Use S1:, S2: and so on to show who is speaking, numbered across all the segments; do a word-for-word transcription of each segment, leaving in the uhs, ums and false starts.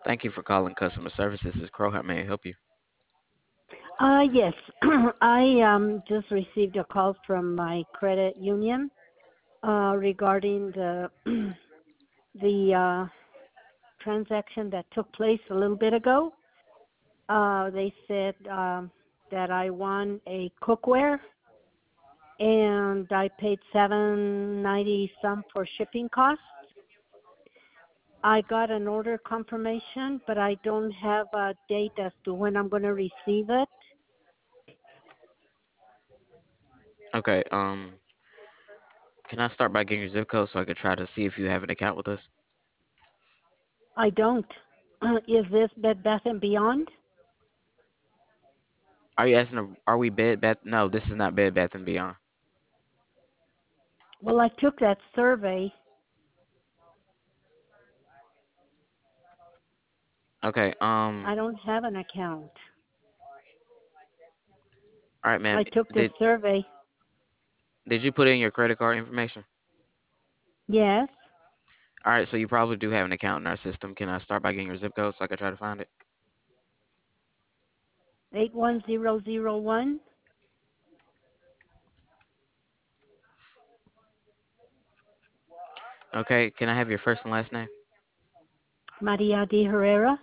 S1: Thank you for calling customer service. This is Crow. How may I help you?
S2: Uh, yes. I um, just received a call from my credit union uh, regarding the the uh, transaction that took place a little bit ago. Uh, they said um, that I won a cookware, and I paid seven ninety some for shipping costs. I got an order confirmation, but I don't have a date as to when I'm going to receive it.
S1: Okay. Um, can I start by getting your zip code so I can try to see if you have an account with us?
S2: I don't. Is this Bed Bath and Beyond?
S1: Are you asking? Are we Bed Bath? No, this is not Bed Bath and Beyond.
S2: Well, I took that survey.
S1: Okay. Um.
S2: I don't have an account.
S1: All right, ma'am.
S2: I took this
S1: Did
S2: survey.
S1: Did you put in your credit card information?
S2: Yes,
S1: All right. So you probably do have an account in our system. Can I start by getting your zip code so I can try to find it?
S2: eight one zero zero one.
S1: Okay. Can I have your first and last name?
S2: Maria de Herrera.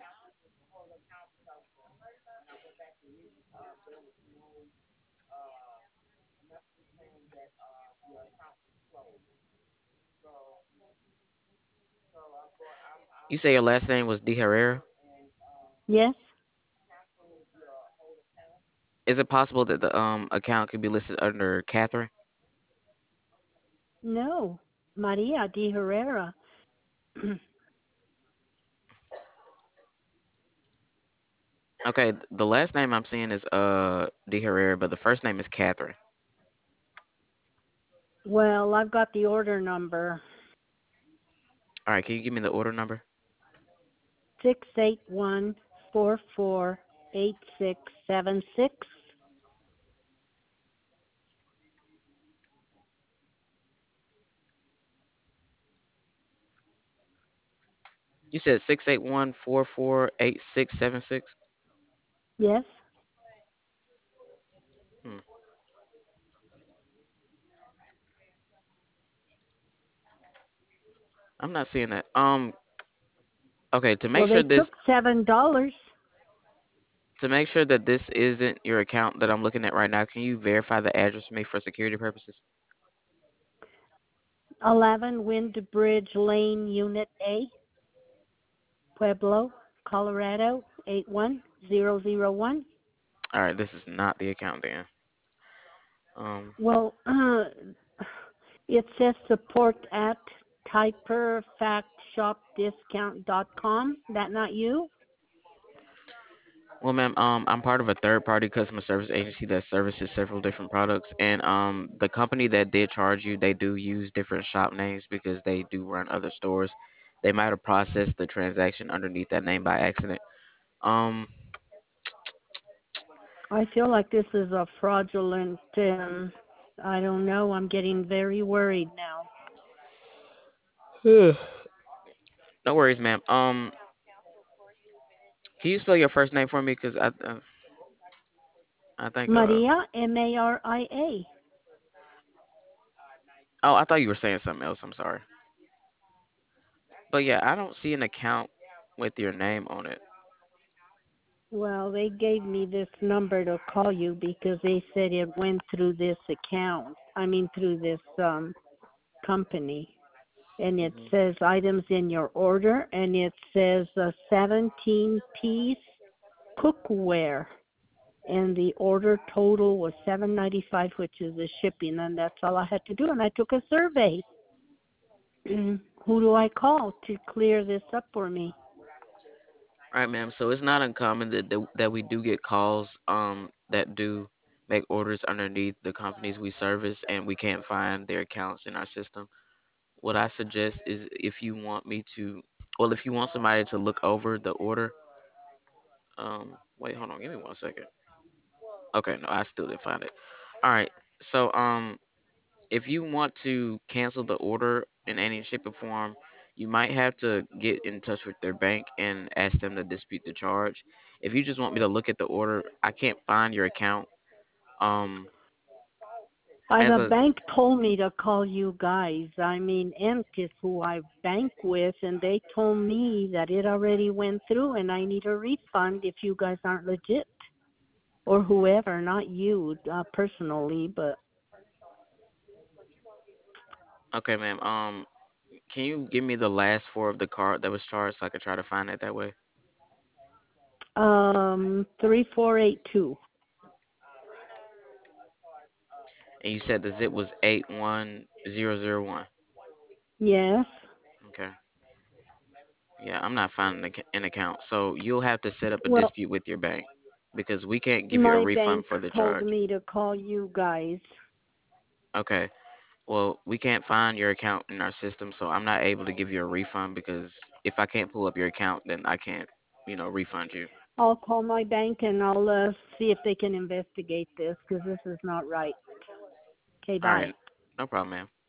S1: You say your last name was De Herrera.
S2: Yes.
S1: Is it possible that the um account could be listed under Catherine?
S2: No. Maria de Herrera.
S1: Okay. The last name I'm seeing is uh De Herrera, but the first name is Catherine.
S2: Well, I've got the order number
S1: All right. Can you give me the order number?
S2: six eight one four four eight six seven six.
S1: You said six eight one four four eight six seven six.
S2: Yes.
S1: Hmm. I'm not seeing that. Um. Okay. To make
S2: Well,
S1: sure
S2: they
S1: this
S2: took seven dollars.
S1: to make sure that this isn't your account that I'm looking at right now, can you verify the address for me for security purposes?
S2: Eleven Windbridge Lane, Unit A, Pueblo, Colorado eight one zero zero one.
S1: All right. This is not the account then. Um.
S2: Well, uh, it says support at typer fact shop discount dot com. That not you?
S1: Well, ma'am, um, I'm part of a third-party customer service agency that services several different products, and um, the company that did charge you, they do use different shop names because they do run other stores. They might have processed the transaction underneath that name by accident. Um,
S2: I feel like this is a fraudulent. Um, I don't know. I'm getting very worried now.
S1: no worries, ma'am. Um, can you spell your first name for me? Because I, uh, I think, uh,
S2: Maria, M A R I A.
S1: oh, I thought you were saying something else. I'm sorry, but yeah, I don't see an account with your name on it.
S2: Well, they gave me this number to call you because they said it went through this account. I mean, through this um, company. And it
S1: Hmm.
S2: says items in your order, and it says a seventeen piece cookware. And the order total was seven ninety-five, which is the shipping, and that's all I had to do. And I took a survey. Who do I call to clear this up for me?
S1: All right, ma'am. So it's not uncommon that that that we do get calls um that do make orders underneath the companies we service, and we can't find their accounts in our system. What I suggest is if you want me to, well, if you want somebody to look over the order, um, wait, hold on, give me one second. Okay, no, I still didn't find it. All right, so um, if you want to cancel the order in any shape or form, You might have to get in touch with their bank and ask them to dispute the charge. If you just want me to look at the order, I can't find your account. Um,
S2: Uh,
S1: as
S2: the
S1: a
S2: bank told me to call you guys. I mean, Ent is who I bank with, and they told me that it already went through and I need a refund if you guys aren't legit. Or whoever, not you uh, personally, but
S1: okay, ma'am. Um, can you give me the last four of the card that was charged so I could try to find it that way?
S2: um, three four eight two.
S1: And you said the zip was eight one zero zero one.
S2: Yes.
S1: Okay. Yeah, I'm not finding an ac- an account. So you'll have to set up a
S2: Well,
S1: dispute with your bank because we can't give you a
S2: my
S1: refund
S2: bank
S1: for the
S2: told
S1: charge.
S2: me to call you guys.
S1: Okay. Well, we can't find your account in our system, so I'm not able to give you a refund because if I can't pull up your account, then I can't, you know, refund you.
S2: I'll call my bank and I'll uh, see if they can investigate this because this is not right. Okay,
S1: All
S2: bye.
S1: right. No problem, ma'am.